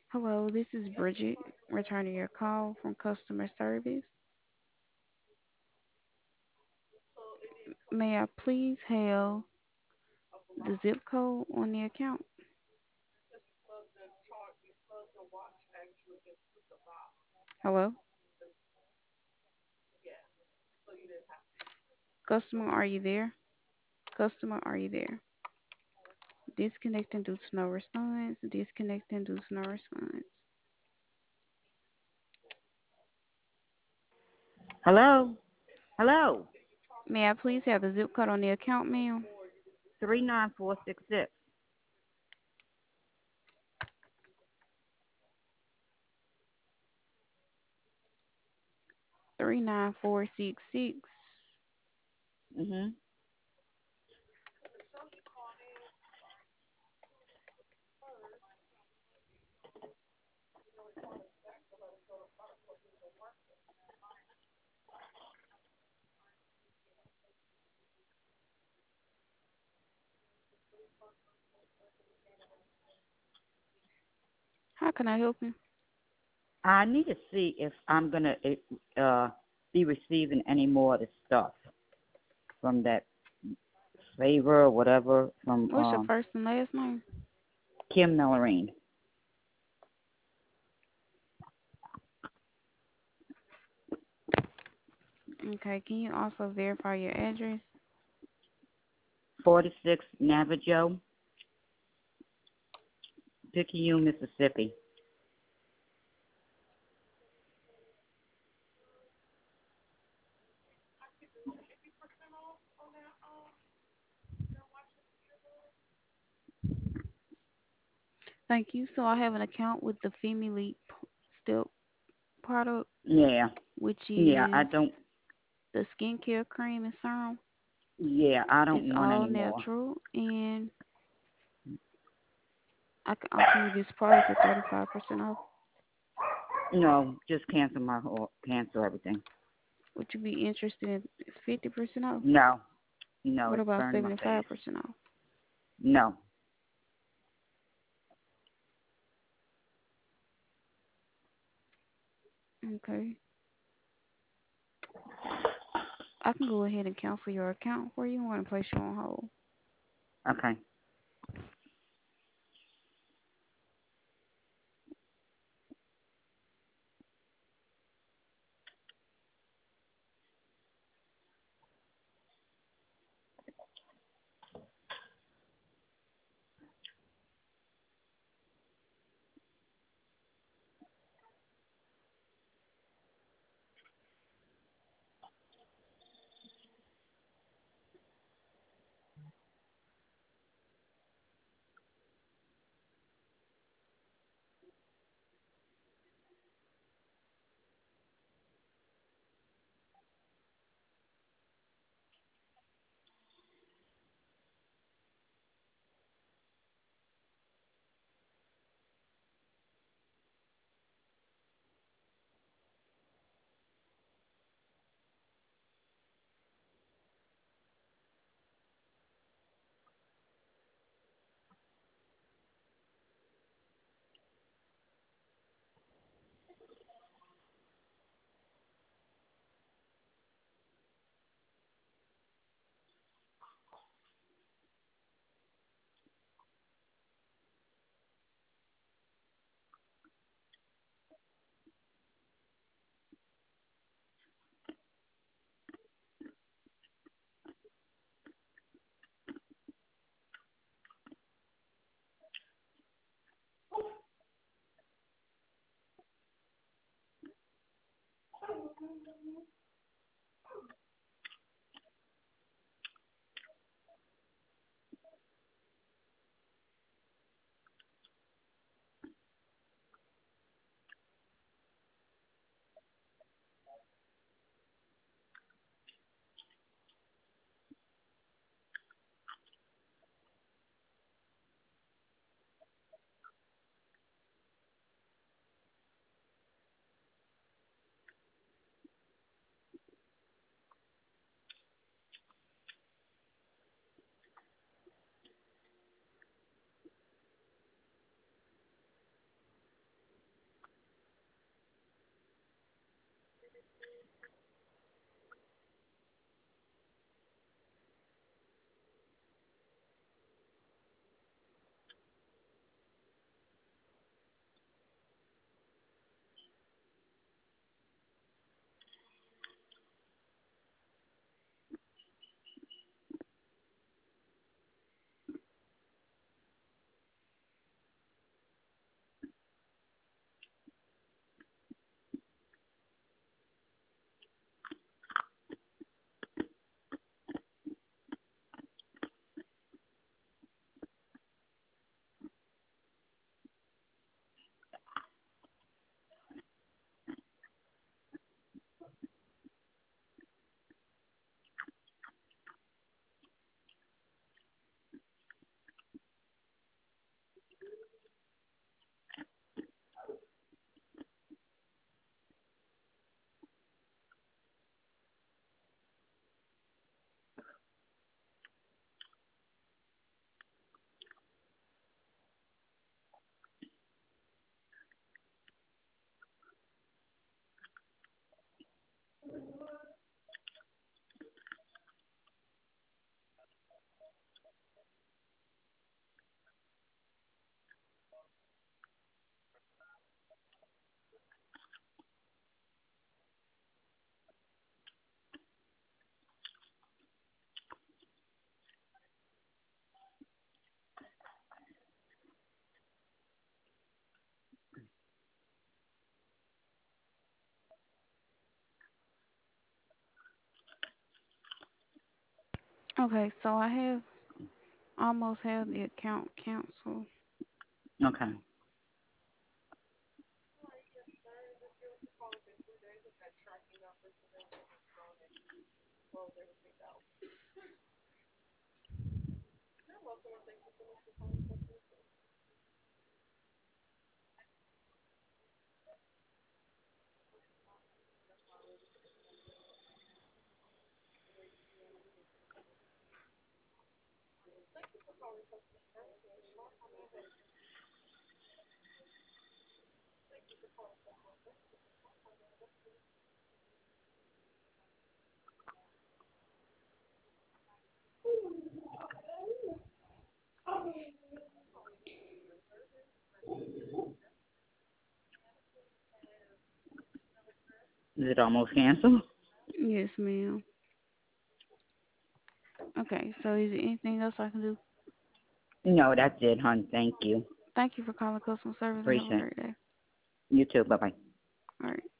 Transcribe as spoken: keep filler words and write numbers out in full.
Hello, this is Bridget returning your call from customer service. May I please have the zip code on the account? Hello, customer, are you there? Customer, are you there? Disconnecting due to no response. Disconnecting due to no response. Hello? Hello? May I please have the zip code on the account, ma'am? three nine four six six. Three nine four six six. Mhm. How can I help you? I need to see if I'm going to uh be receiving any more of the stuff from that favor or whatever from What's your um first and last name? Kim Mellarine. Okay, can you also verify your address? forty-six Navajo, Picayune, Mississippi. Thank you. So I have an account with the Femily Step product, Yeah. which Yeah, I is don't the skincare cream and serum. yeah, I It's don't want all any more. natural, and I can offer you this product at thirty-five percent off. No, just cancel my whole cancel everything. Would you be interested in fifty percent off? No. No, What it's about burning my face. seventy-five percent off? No. Okay. I can go ahead and cancel your account for you. I want to place you on hold. Okay. Okay, so I have almost have the account canceled. Okay. Is it almost canceled? Yes, ma'am. Okay, so is there anything else I can do? No, that's it, hon. Thank you. Thank you for calling customer service and have a Appreciate it. great day. You too. Bye bye. All right.